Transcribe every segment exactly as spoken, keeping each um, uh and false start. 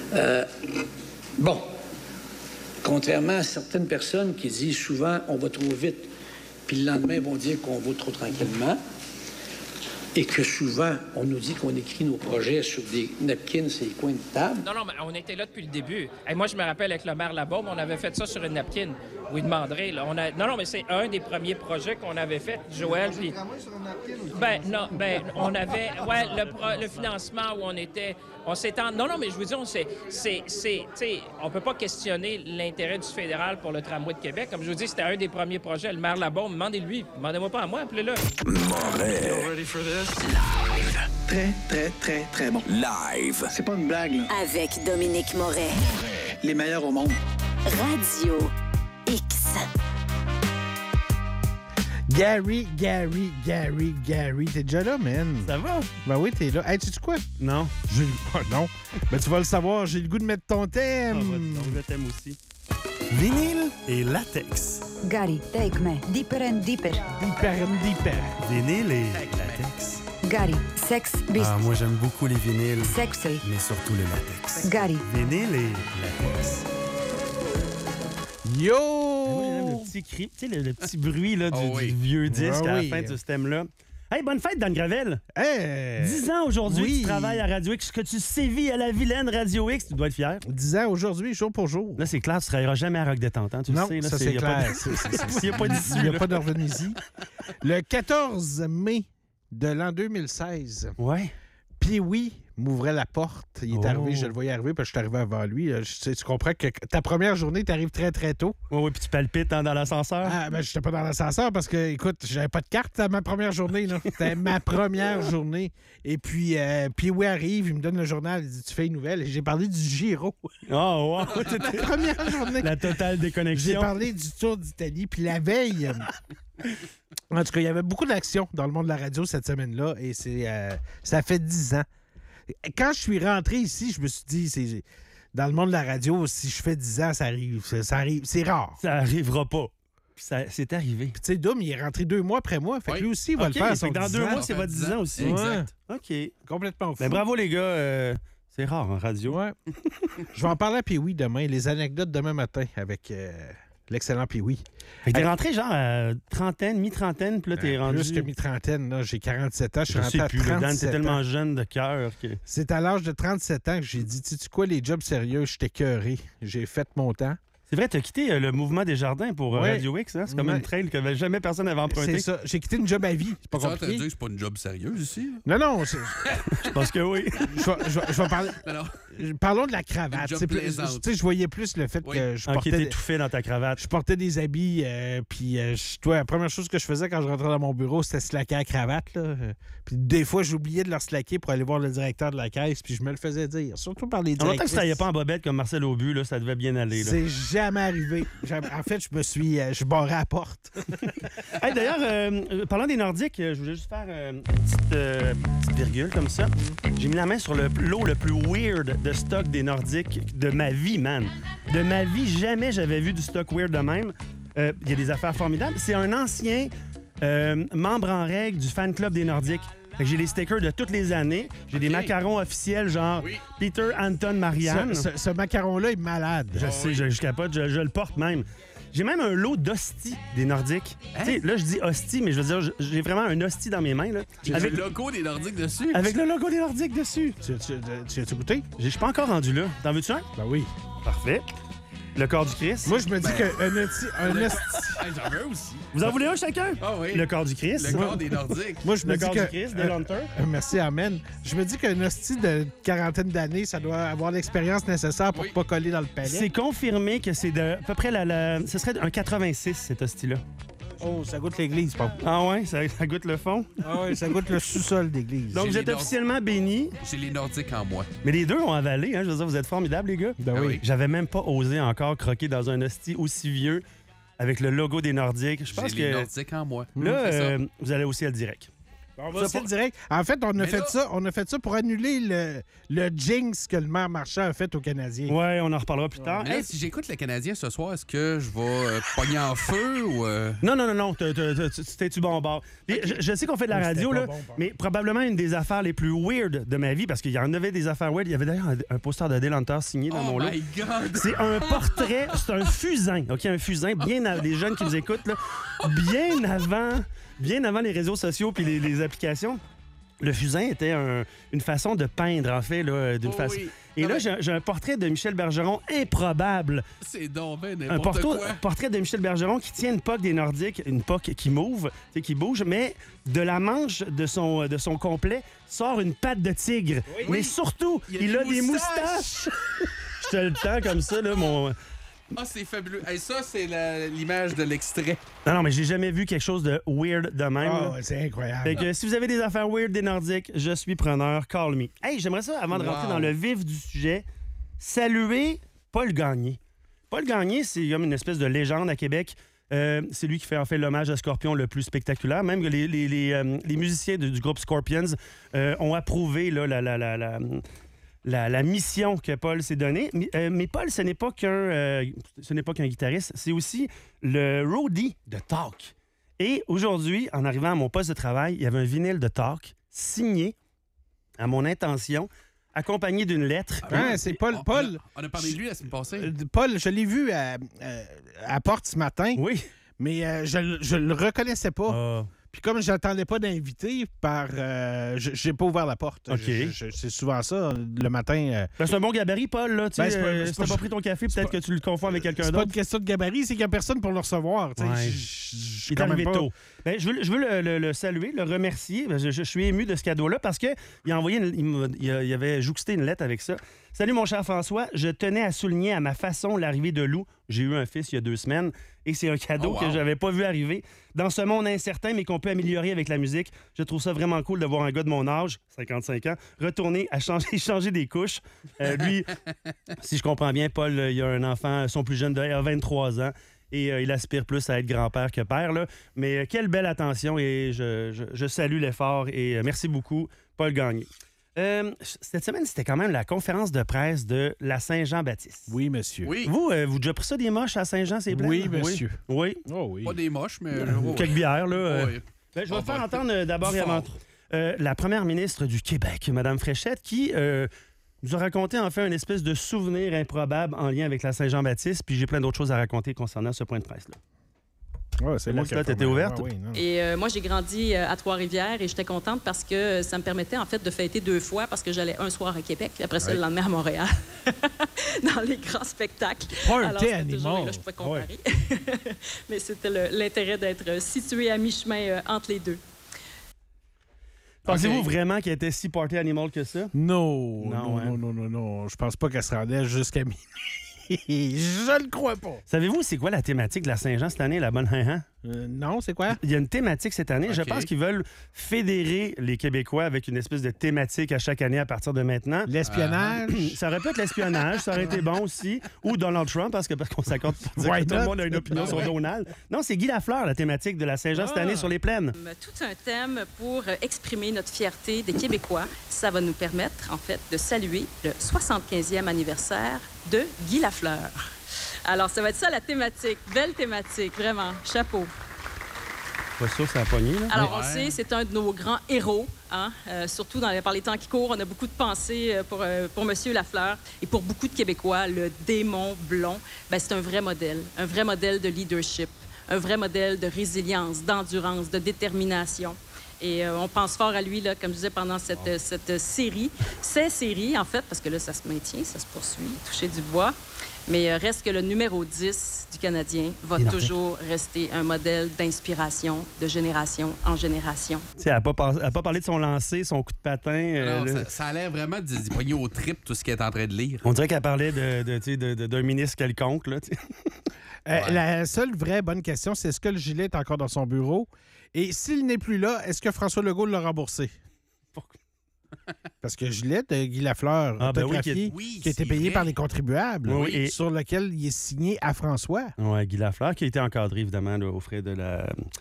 Euh, bon, contrairement à certaines personnes qui disent souvent on va trop vite, puis le lendemain ils vont dire qu'on va trop tranquillement, et que souvent on nous dit qu'on écrit nos projets sur des napkins et des coins de table. Non, non, mais on était là depuis le début. Et moi, je me rappelle avec le maire Labaume, on avait fait ça sur une napkin. Vous lui demanderez. Là, on a... Non, non, mais c'est un des premiers projets qu'on avait fait, Joël. Puis... Ben, non, ben, on avait. Ouais, le, pro... le financement où on était. On s'étend. Non, non, mais je vous dis, on s'est. C'est. c'est... Tu sais, on peut pas questionner l'intérêt du fédéral pour le tramway de Québec. Comme je vous dis, c'était un des premiers projets. Le maire Labaume, demandez-lui. Demandez-moi pas à moi, appelez-le. Moret. Live. Très, très, très, très bon. Live. C'est pas une blague, là. Avec Dominique Moret. Les meilleurs au monde. Radio X. Gary, Gary, Gary, Gary. T'es déjà là, man? Ça va? Ben oui, t'es là. Hey, sais-tu quoi? Non. J'ai... Oh, non. Ben tu vas le savoir, j'ai le goût de mettre ton thème. Ah, je t'aime aussi. Vinyle et latex. Gary, take me deeper and deeper. Deeper and deeper. Vinyle et latex. Gary, sex beast. Ah, moi, j'aime beaucoup les vinyles. Sexy. Mais surtout le latex. Gary. Vinyle et latex. Yo! Moi, j'aime le petit cri, tu sais, le, le petit bruit là, du, oh oui. du vieux disque Ah à la oui. fin de ce thème-là. Hey, bonne fête, Dan Gravel! Hey! dix ans aujourd'hui oui. que tu travailles à Radio X, que tu sévis à la vilaine Radio X, tu dois être fier. dix ans aujourd'hui, jour pour jour. Là, c'est clair, tu ne travailleras jamais à Rock Détente, hein, tu non, le sais. Là, ça, c'est, c'est clair. Il n'y a pas d'issue. Il n'y a pas d'orvenisie. Le quatorze mai de l'an deux mille seize. Ouais. Pee-wee m'ouvrait la porte. Il est Oh. arrivé, je le voyais arriver, parce que je suis arrivé avant lui. Je sais, tu comprends que ta première journée, tu arrives très, très tôt. Oui, oui, puis tu palpites hein, dans l'ascenseur. Ah, ben, j'étais pas dans l'ascenseur parce que, écoute, j'avais pas de carte à ma première journée, là. C'était ma première journée. Et puis, euh, Pee-wee arrive, il me donne le journal, il dit, tu fais une nouvelle. Et j'ai parlé du Giro. Oh, wow! C'était la première journée. La totale J'ai déconnexion. parlé du Tour d'Italie, puis la veille... euh, en tout cas, il y avait beaucoup d'action dans le monde de la radio cette semaine-là, et c'est, euh, ça fait dix ans. Quand je suis rentré ici, je me suis dit, c'est, dans le monde de la radio, si je fais dix ans, ça arrive. Ça, ça arrive c'est rare. Ça arrivera pas. Puis ça, c'est arrivé. Puis tu sais, Dom, il est rentré deux mois après moi. Fait que Oui. lui aussi, il va OK, le faire. fait son que dans dix deux ans. mois, c'est votre dix ans aussi. Exact. OK. Complètement fou. Ben, bravo, les gars. Euh, c'est rare en radio. Ouais. Je vais en parler à Pee-wee demain. Les anecdotes demain matin avec euh, l'excellent Pee-wee. Fait que t'es Hey. rentré genre à trentaine, mi-trentaine, puis là, t'es Euh, rendu... Plus que mi-trentaine, là. J'ai quarante-sept ans. Je suis Je rentré sais à plus, le Dan, trente-sept c'est ans. tellement jeune de cœur que... C'est à l'âge de trente-sept ans que j'ai dit, tu sais quoi, les jobs sérieux, je t'ai cœuré. J'ai fait mon temps. C'est vrai, t'as quitté euh, le mouvement des jardins pour euh, Ouais. Radio X, hein? C'est comme Ouais. une trail que jamais personne n'avait emprunté. C'est ça. J'ai quitté une job à vie. C'est pas Ça, t'as dit compliqué. que c'est pas une job sérieuse ici? Non, non. c'est- Je pense que oui. Je vais, je vais- je vais parler. Non, non. Parlons de la cravate. Une job C'est plus- plaisante. Tu sais, je voyais plus le fait Oui. que je Ok, portais, t'es étouffé dans ta cravate. je portais des habits, euh, puis euh, je- toi, la première chose que je faisais quand je rentrais dans mon bureau, c'était slacker la cravate. Là. Euh, Puis des fois, j'oubliais de leur slacker pour aller voir le directeur de la caisse, puis je me le faisais dire, surtout par les En même temps que directrices. tu travaillais pas en bobette comme Marcel Aubu, là, ça devait bien aller. Là. C'est jamais arrivé. Jamais- En fait, je me suis... euh, je barrais à la porte. Hey, d'ailleurs, euh, parlant des Nordiques, euh, je voulais juste faire euh, une petite, euh, petite virgule comme ça. J'ai mis la main sur le lot le plus weird de stock des Nordiques de ma vie, man. De ma vie, jamais j'avais vu du stock weird de même. Euh, Il y a des affaires formidables. C'est un ancien euh, membre en règle du fan club des Nordiques. Fait que j'ai les stickers de toutes les années. J'ai des Ok. macarons officiels genre Oui. Peter, Anton, Marianne. Ce, ce- ce macaron-là est malade. Je sais, je, je capote, je, je le porte même. J'ai même un lot d'hosties des Nordiques. Hein? Tu sais, là, je dis hostie, mais je veux dire, je- j'ai vraiment un hostie dans mes mains. Là, Avec avec, le logo des Nordiques dessus. avec le logo des Nordiques dessus. Tu, tu, tu, tu as goûté? Je suis pas encore rendu là. T'en veux-tu un? Ben oui. Parfait. Le corps du Christ. Moi, je me dis qu'un hostie... Un hostie... Hey, j'en veux aussi. Vous en voulez un chacun? Ah oui. Le corps du Christ. Le corps des Nordiques. Moi, je me Le dis corps que... du Christ, des euh, Hunters. euh, merci, amen. Je me dis qu'un hostie de quarantaine d'années, ça doit avoir l'expérience nécessaire pour Oui. pas coller dans le palais. C'est confirmé que c'est de à peu près la, la- ce serait un quatre-vingt-six, cet hostie-là. Oh, ça goûte l'église, pas. Ah ouais, ça, ça goûte le fond. Ah oui, ça goûte le sous-sol d'église. Donc, J'ai vous les êtes Nordiques. officiellement bénis. J'ai les Nordiques en moi. Mais les deux ont avalé, hein. Je veux dire, vous êtes formidables, les gars. Ben Ah oui. oui. J'avais même pas osé encore croquer dans un hostie aussi vieux avec le logo des Nordiques. Je pense J'ai les que Nordiques en moi. là, C'est ça. euh, vous allez aussi à le direct. On va se le direct. En fait, on a fait, là... ça, on a fait ça pour annuler le, le jinx que le maire Marchand a fait aux Canadiens. Ouais, on en reparlera plus tard. Mais là, Hey, si j'écoute le Canadien ce soir, est-ce que je vais euh, pogner en feu ou... Euh... Non, non, non, non. t'es- t'es- t'es- C'était-tu bon bord? Puis, je, je sais qu'on fait de la Mais c'était radio, pas là, bon, pardon. mais probablement une des affaires les plus weird de ma vie, parce qu'il y en avait des affaires weird. Il y avait d'ailleurs un, un poster de Dale Hunter signé dans Oh mon lot. my God! C'est un portrait, c'est un fusain, OK? Un fusain, bien à, les jeunes qui nous écoutent, là, bien avant, bien avant les réseaux sociaux puis les, les applications. Le fusain était un- une façon de peindre, en fait, là, d'une Oh façon. oui. Et Non, là, mais- j'ai j'ai un portrait de Michel Bergeron improbable. C'est donc ben Un n'importe porto- quoi. portrait de Michel Bergeron qui tient une poque des Nordiques, une poque qui move, tu sais, qui bouge, mais de la manche de son, de son complet sort une patte de tigre. Mais surtout, Il il, y a a des des moustaches. moustaches. Je te le tends comme ça, là, mon... Ah, c'est fabuleux. Hey, ça, c'est la- l'image de l'extrait. Non, non, mais j'ai jamais vu quelque chose de weird de même. Ah, là. ouais, c'est incroyable. Fait que si vous avez des affaires weird des Nordiques, je suis preneur, call me. Hey, j'aimerais ça, avant de Wow. rentrer dans le vif du sujet, saluer Paul Gagné. Paul Gagné, c'est comme une espèce de légende à Québec. Euh, c'est lui qui fait en fait l'hommage à Scorpion le plus spectaculaire. Même que les, les, les, euh, les musiciens de- du groupe Scorpions euh, ont approuvé là, la, la, la, la, la- la mission que Paul s'est donnée. Mais, euh, mais Paul, ce n'est pas qu'un euh, ce n'est pas qu'un guitariste, c'est aussi le roadie de Talk. Et aujourd'hui, en arrivant à mon poste de travail, il y avait un vinyle de Talk signé à mon intention, accompagné d'une lettre. Hein, c'est Paul. On- Paul, On a, on a parlé de lui la semaine passée. euh, Paul, je l'ai vu à, euh, à Porte ce matin, Oui. mais euh, je, le- je le reconnaissais pas. Ah. Puis comme je n'attendais pas d'invité, par, euh, je- j'ai pas ouvert la porte. OK. Je- je- c'est souvent ça, le matin. euh, Ben, c'est un bon gabarit, Paul. Là, tu sais, Ben, c'est pas- euh, c'est si t'as pas- pas pris ton café, peut-être que tu le confonds avec quelqu'un c'est pas d'autre. une question de gabarit, c'est qu'il n'y a personne pour le recevoir. tu sais. Ouais. Je- je- je suis Il est quand même arrivé pas- tôt. Ben, je veux, je veux le, le- le saluer, le remercier. Ben, Je, je suis ému de ce cadeau-là parce qu'il a envoyé, une- il, m'a- il a- il avait jouxté une lettre avec ça. Salut mon cher François, je tenais à souligner à ma façon l'arrivée de Lou. J'ai eu un fils il y a deux semaines et c'est un cadeau Oh, wow. que j'avais pas vu arriver. Dans ce monde incertain mais qu'on peut améliorer avec la musique, je trouve ça vraiment cool de voir un gars de mon âge, cinquante-cinq ans, retourner à changer, changer des couches. Euh, lui, si je comprends bien, Paul, euh, il a un enfant, son plus jeune, de- il a vingt-trois ans. Et euh, il aspire plus à être grand-père que père. Là. Mais euh, quelle belle attention et je, je- je salue l'effort et euh, merci beaucoup, Paul Gagné. Euh, cette semaine, c'était quand même la conférence de presse de la Saint-Jean-Baptiste. Oui, monsieur. Oui. Vous, euh, vous déjà pris ça des moches à Saint-Jean, c'est plein? Oui, monsieur. Oui. Oh oui. Pas des moches, mais... oui. Quelques bières, là. euh. Ouais. Ben, je vais Ah, faire ben, entendre euh, d'abord et fort. avant tout euh, la première ministre du Québec, Mme Fréchette, qui euh, nous a raconté en fait une espèce de souvenir improbable en lien avec la Saint-Jean-Baptiste, puis j'ai plein d'autres choses à raconter concernant ce point de presse-là. Ouais, c'est moi qui ai Là, fait t'étais ma- ouverte? Ouais, oui, non. Et euh, moi, j'ai grandi euh, à Trois-Rivières et j'étais contente parce que euh, ça me permettait en fait de fêter deux fois parce que j'allais un soir à Québec et après ça, le lendemain à Montréal, dans les grands spectacles. Party Alors, c'était toujours- animal. là, je pouvais comparer. Mais c'était le- l'intérêt d'être situé à mi-chemin euh, entre les deux. Pensez-vous Ok. vraiment qu'elle était si party animal que ça? Non, Non, non, hein. non, non, non, non. Je pense pas qu'elle se rendait jusqu'à minuit. Je le crois pas. Savez-vous c'est quoi la thématique de la Saint-Jean cette année, la bonne hein? Euh, non, c'est quoi? Il y a une thématique cette année. Je Ok. pense qu'ils veulent fédérer les Québécois avec une espèce de thématique à chaque année à partir de maintenant. L'espionnage? Ça aurait pu être l'espionnage, ça aurait été bon aussi. Ou Donald Trump, parce que parce qu'on s'accorde pour dire Why que tout le not? monde a une opinion sur Donald. Non, c'est Guy Lafleur, la thématique de la Saint-Jean cette Ah. année sur les plaines. Euh, Tout un thème pour euh, exprimer notre fierté des Québécois. Ça va nous permettre, en fait, de saluer le soixante-quinzième anniversaire de Guy Lafleur. Alors, ça va être ça la thématique. Belle thématique, vraiment. Chapeau. Pas sûr, ça a pogné, là. Alors, on Ouais. sait, c'est un de nos grands héros, hein? Euh, surtout dans les, par les temps qui courent. On a beaucoup de pensées euh, pour, euh, pour Monsieur Lafleur. Et pour beaucoup de Québécois, le démon blond, ben, c'est un vrai modèle. Un vrai modèle de leadership. Un vrai modèle de résilience, d'endurance, de détermination. Et euh, on pense fort à lui, là, comme je disais, pendant cette, euh, cette série. Ces séries, en fait, parce que là, ça se maintient, ça se poursuit, toucher du bois. Mais euh, reste que le numéro dix du Canadien va Énorme. toujours rester un modèle d'inspiration de génération en génération. Tu sais, elle n'a pas, par- elle a pas parlé de son lancer, son coup de patin. euh, Alors, le- ça, ça a l'air vraiment d'y d'y pogner au trip tout ce qu'elle est en train de lire. On dirait qu'elle parlait de, de, tu sais, de- de- d'un ministre quelconque, là, tu sais. Euh, Ouais. La seule vraie bonne question, c'est est-ce que le gilet est encore dans son bureau? Et s'il n'est plus là, est-ce que François Legault l'a remboursé? Pourquoi? Parce que gilet de Guy Lafleur, Ah, ben oui, autographié, qui est- Oui, qui a été c'est payé vrai. par les contribuables, Oui, et- sur lequel il est signé à François. Ouais, Guy Lafleur, qui a été encadré, évidemment, là, aux frais de la,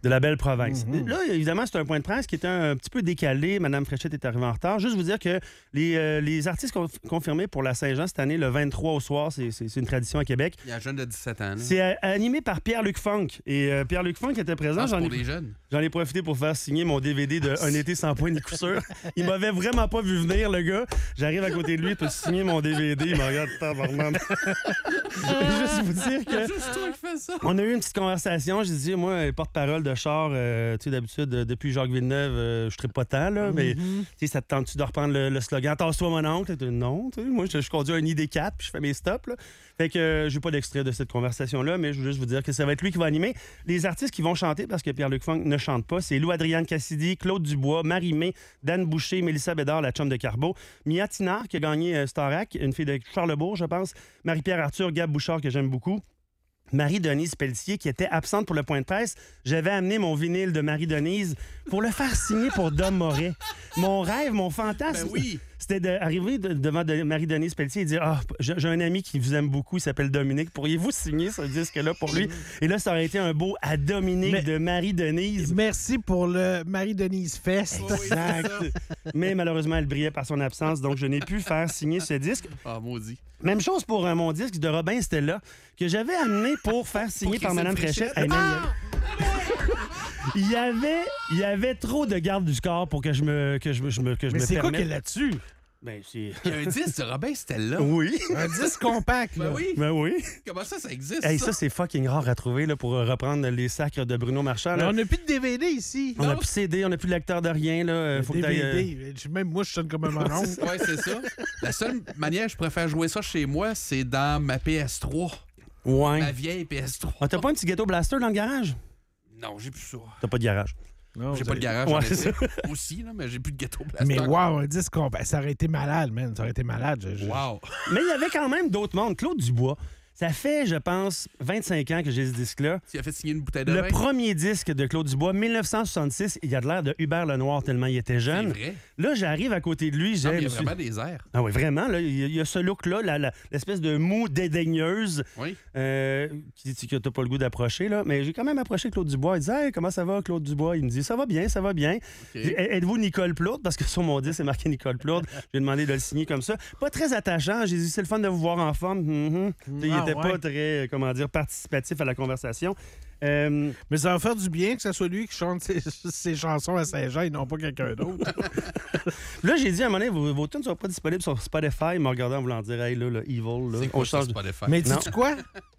De la belle province. Mm-hmm. Là, évidemment, c'est un point de presse qui était un, un petit peu décalé. Madame Fréchette est arrivée en retard. Juste vous dire que les, euh, les artistes conf- confirmés pour la Saint-Jean cette année, le vingt-trois au soir, c'est, c'est, c'est une tradition à Québec. Il y a un jeune de dix-sept ans. Là. C'est euh, animé par Pierre-Luc Funk. Et euh, Pierre-Luc Funk était présent. Ah, c'est j'en, pour ai, les jeunes. j'en ai profité pour faire signer mon D V D de Un été sans point ni coup sûr. Il m'avait vraiment pas vu venir, le gars. J'arrive à côté de lui pour signer mon D V D. Il me regarde tabarnak. Juste vous dire que... Juste toi qui fais ça. On a eu une petite conversation. J'ai dit, moi, porte-parole de char, euh, tu sais, d'habitude, euh, depuis Jacques Villeneuve, euh, je ne pas tant, là, mm-hmm. mais tu sais, ça te tente-tu de reprendre le, le slogan « Tasse-toi, mon oncle ». Non, tu sais, moi, je, je conduis un I D quatre puis je fais mes stops, là. Fait que euh, j'ai pas d'extrait de cette conversation-là, mais je veux juste vous dire que ça va être lui qui va animer. Les artistes qui vont chanter, parce que Pierre-Luc Funk ne chante pas, c'est Lou-Adrienne Cassidy, Claude Dubois, Marie-Mé, Dan Boucher, Mélissa Bédard, la chum de Carbo, Mia Tinard, qui a gagné euh, Starac, une fille de Charlebourg, je pense, Marie-Pierre Arthur, Gab Bouchard, que j'aime beaucoup, Marie-Denise Pelletier, qui était absente pour le point de presse. J'avais amené mon vinyle de Marie-Denise pour le faire signer pour Dom Moret. Mon rêve, mon fantasme, Ben oui. c'était d'arriver de, devant de Marie-Denise Pelletier et dire « Ah, j'ai, j'ai un ami qui vous aime beaucoup, il s'appelle Dominique. Pourriez-vous signer ce disque-là pour lui? » Et là, ça aurait été un beau « À Dominique Mais, de Marie-Denise ». Merci pour le Marie-Denise Fest. Exact. Mais malheureusement, elle brillait par son absence, donc je n'ai pu faire signer ce disque. Ah, maudit. Même chose pour euh, mon disque de Robin Stella, que j'avais amené pour faire signer pour par Mme Fréchette. Hey, ah! il, y avait, il y avait trop de garde du corps pour que je me que je, je me que je Mais me c'est permette. quoi qu'il y a là-dessus? Ben, c'est... Il y a un disque de Robin Stella. Oui. Un disque compact, là. Ben oui. Ben oui. Comment ça, ça existe? Hey, ça? ça, c'est fucking rare à trouver là, pour euh, reprendre les sacres de Bruno Marchand. Mais Là. on n'a plus de D V D ici. On n'a plus de C D, on n'a plus de lecteur de rien. Là. Euh, faut D V D. que t'ailles, euh... Même moi, je sonne comme un monon. Ouais, c'est ça. La seule manière que je préfère jouer ça chez moi, c'est dans ma P S trois. Ouais. Ma vieille P S trois. Ah, t'as pas un petit ghetto blaster dans le garage? Non, j'ai plus ça. T'as pas de garage. Non, j'ai pas de garage, ouais, en c'est effet. Aussi, là, mais j'ai plus de ghetto blaster. Mais wow, un disque compact, ça aurait été malade, man. Ça aurait été malade. Je, je... Wow. Mais il y avait quand même d'autres mondes. Claude Dubois, ça fait, je pense, vingt-cinq ans que j'ai ce disque-là. Tu as fait signer une bouteille de Le vin? premier disque de Claude Dubois, dix-neuf cent soixante-six, il a de l'air de Hubert Lenoir tellement il était jeune. C'est vrai. Là, j'arrive à côté de lui. Non, mais il y a suis... vraiment des airs. Ah oui, vraiment. Là, il y a ce look-là, la, la, l'espèce de moue dédaigneuse oui. euh, qui dit que t'as pas le goût d'approcher. Là. Mais j'ai quand même approché Claude Dubois. Il dit hey, « comment ça va, Claude Dubois? » Il me dit « ça va bien, ça va bien. Okay. » Êtes-vous Nicole Plourde? Parce que sur mon disque, c'est marqué Nicole Plourde. J'ai demandé de le signer comme ça. Pas très attachant. J'ai dit « c'est le fun de vous voir en forme. Mm-hmm. » Il ah, était ouais. pas très, comment dire, participatif à la conversation. Euh... Mais ça va faire du bien que ce soit lui qui chante ses, ses chansons à Saint-Jean et non pas quelqu'un d'autre. Là, j'ai dit à un moment donné, vos, vos tunes ne sont pas disponibles sur Spotify. Il m'a regardé en voulant dire, hey, là, le Evil, là. C'est quoi on ça, change Spotify? Mais dis-tu quoi?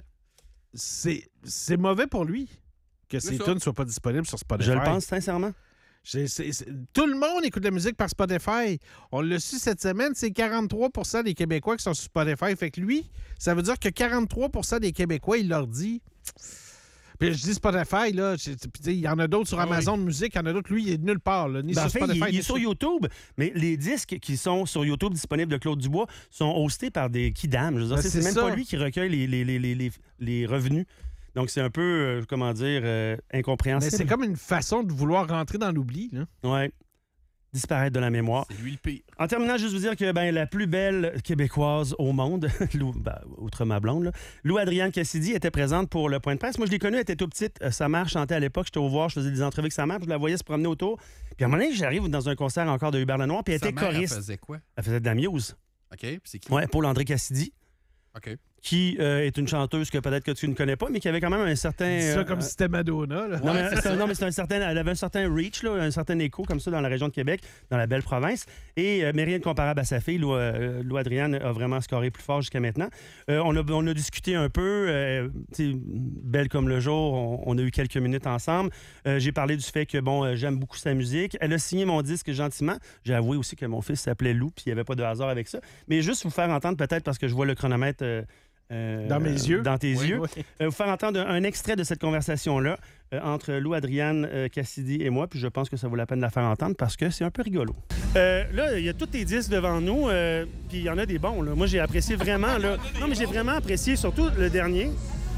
C'est, c'est mauvais pour lui que ses tunes ne soient pas disponibles sur Spotify. Je le pense sincèrement. C'est, c'est, c'est... Tout le monde écoute de la musique par Spotify. On l'a su cette semaine, c'est quarante-trois pour cent des Québécois qui sont sur Spotify. Fait que lui, ça veut dire que quarante-trois pour cent des Québécois, il leur dit... Puis je dis Spotify, là, il y en a d'autres sur Amazon ah oui. Musique, il y en a d'autres, lui, il est nulle part. Là, ni ben sur en fait, Spotify, il, il est sur sur... YouTube, mais les disques qui sont sur YouTube disponibles de Claude Dubois sont hostés par des kidam. Je veux dire, ben, c'est, c'est même ça. Pas lui qui recueille les, les, les, les, les revenus. Donc, c'est un peu, euh, comment dire, euh, incompréhensible. Mais c'est comme une façon de vouloir rentrer dans l'oubli. Là. Ouais. Disparaître de la mémoire. C'est lui le pire. En terminant, juste vous dire que ben, la plus belle Québécoise au monde, Lou, ben, outre ma blonde, là, Lou-Adrienne Cassidy était présente pour le point de presse. Moi, je l'ai connue, elle était toute petite. Euh, sa mère chantait à l'époque. J'étais au voir, je faisais des entrevues avec sa mère, je la voyais se promener autour. Puis à un moment donné, j'arrive dans un concert encore de Hubert Lenoir, puis elle sa était mère, choriste. Elle faisait quoi? Elle faisait de la muse. OK, puis c'est qui? Ouais, Paul-André Cassidy. OK. Qui euh, est une chanteuse que peut-être que tu ne connais pas, mais qui avait quand même un certain... C'est ça euh, comme si c'était Madonna. Là. Non, ouais, mais, c'est, non, mais c'est un certain, elle avait un certain reach, là, un certain écho comme ça dans la région de Québec, dans la belle province. Et euh, mais rien de comparable à sa fille. Lou, euh, Lou Adrienne a vraiment scoré plus fort jusqu'à maintenant. Euh, on, a, on a discuté un peu, euh, belle comme le jour, on, on a eu quelques minutes ensemble. Euh, j'ai parlé du fait que bon, euh, j'aime beaucoup sa musique. Elle a signé mon disque gentiment. J'ai avoué aussi que mon fils s'appelait Lou, puis il n'y avait pas de hasard avec ça. Mais juste vous faire entendre peut-être, parce que je vois le chronomètre... Euh, Euh, dans mes yeux. Dans tes oui, yeux. Oui. Euh, vous faire entendre un, un extrait de cette conversation-là euh, entre Lou-Adrienne euh, Cassidy et moi, puis je pense que ça vaut la peine de la faire entendre parce que c'est un peu rigolo. Euh, là, il y a tous tes disques devant nous, euh, puis il y en a des bons. Là. Moi, j'ai apprécié vraiment. Là. Non, mais j'ai vraiment apprécié, surtout le dernier.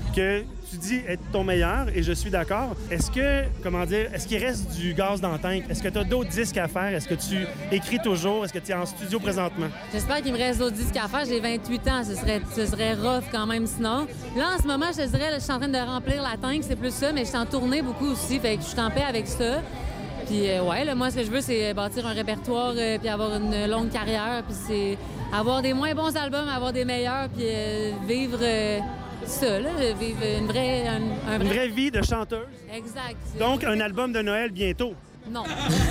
que tu dis être ton meilleur, et je suis d'accord. Est-ce que, comment dire, est-ce qu'il reste du gaz dans le tank? Est-ce que tu as d'autres disques à faire? Est-ce que tu écris toujours? Est-ce que tu es en studio présentement? J'espère qu'il me reste d'autres disques à faire. J'ai vingt-huit ans, ce serait, ce serait rough quand même sinon. Là, en ce moment, je te dirais, là, je suis en train de remplir la tank, c'est plus ça, mais je suis en tournée beaucoup aussi, fait que je suis en paix avec ça. Puis euh, ouais, là, moi, ce que je veux, c'est bâtir un répertoire euh, puis avoir une longue carrière, puis c'est avoir des moins bons albums, avoir des meilleurs, puis euh, vivre euh, ça, là, vivre une vraie... Un, un vrai... Une vraie vie de chanteuse? Exact. Donc, un album de Noël bientôt? Non.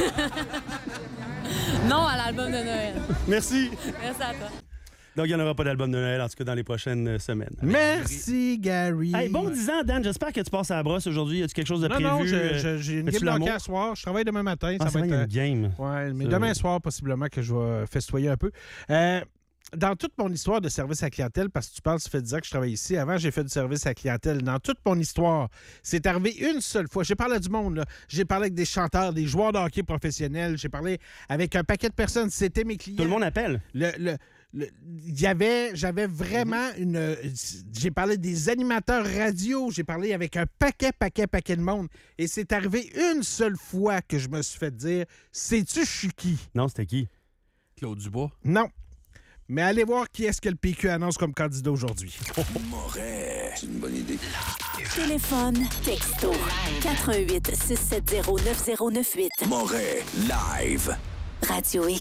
Non à l'album de Noël. Merci. Merci à toi. Donc, il n'y en aura pas d'album de Noël, en tout cas, dans les prochaines semaines. Merci, Gary. Hey, bon dix ans, Dan. J'espère que tu passes à la brosse aujourd'hui. As-tu quelque chose de non, prévu? Non, je, je, j'ai une As-tu game l'amour? d'hockey à soir. Je travaille demain matin. Ah, ça c'est va vrai, être il y a une game. Ouais, mais C'est demain vrai. soir, possiblement, que je vais festoyer un peu. Euh, dans toute mon histoire de service à la clientèle, parce que tu parles, ça fait dix ans que je travaille ici. Avant, j'ai fait du service à la clientèle. Dans toute mon histoire, c'est arrivé une seule fois. J'ai parlé à du monde, là. J'ai parlé avec des chanteurs, des joueurs de hockey professionnels. J'ai parlé avec un paquet de personnes. C'était mes clients. Tout le monde appelle. Le... le il y avait, j'avais vraiment une... J'ai parlé des animateurs radio, j'ai parlé avec un paquet, paquet, paquet de monde. Et c'est arrivé une seule fois que je me suis fait dire, sais-tu je suis qui? Non, c'était qui? Claude Dubois. Non. Mais allez voir qui est-ce que le P Q annonce comme candidat aujourd'hui. Moret. C'est une bonne idée. Téléphone, texto, quatre un huit, six sept zéro, neuf zéro neuf huit. Moret, live. Radio X.